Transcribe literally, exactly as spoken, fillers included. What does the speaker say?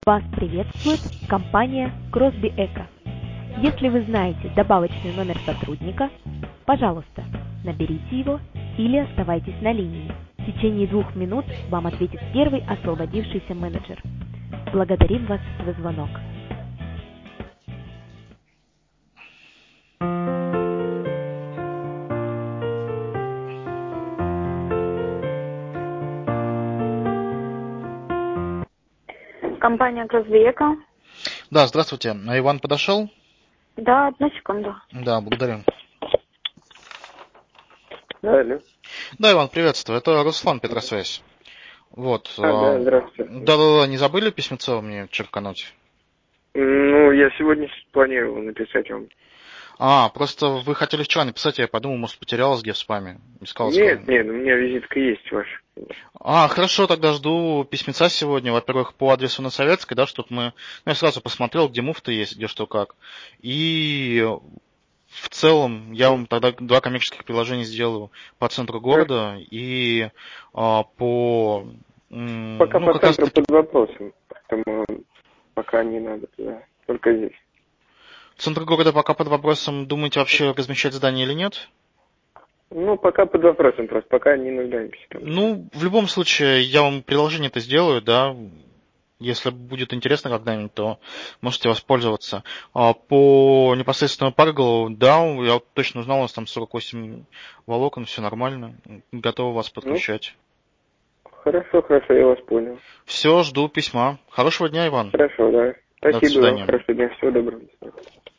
Вас приветствует компания Crosby Eco. Если вы знаете добавочный номер сотрудника, пожалуйста, наберите его или оставайтесь на линии. В течение двух минут вам ответит первый освободившийся менеджер. Благодарим вас за звонок. Компания Crosby Eco. Да, здравствуйте. А Иван подошел? Да, одну секунду. Да, благодарю. Да, алло. Да, Иван, приветствую. Это Руслан, Петросвязь. Вот. А, да, здравствуйте. Да-да-да, не забыли письмецо мне черкануть? Ну, я сегодня планировал написать вам. А, просто вы хотели вчера написать, я подумал, может, потерялась где в спаме. Искал, Нет, искал. нет, у меня визитка есть ваша. А, хорошо, тогда жду письмеца сегодня, во-первых, по адресу на Советской, да, чтобы мы... Ну, я сразу посмотрел, где муфта есть, где что как. И в целом я вам тогда два коммерческих приложения сделаю по центру города и а, по... м, Пока ну, по как раз центру таки... под вопросом, поэтому пока не надо туда, только здесь. Центр города пока под вопросом, думаете вообще размещать здание или нет? Ну, пока под вопросом просто, пока не нуждаемся там. Ну, в любом случае, я вам приложение-то сделаю, да. Если будет интересно когда-нибудь, то можете воспользоваться. А по непосредственно Парголову, да, я точно узнал, у нас там сорок восемь волокон, все нормально. Готовы вас подключать. Ну, хорошо, хорошо, я вас понял. Все, жду письма. Хорошего дня, Иван. Хорошо, да. До Спасибо вам, свидания. хорошего дня, всего доброго.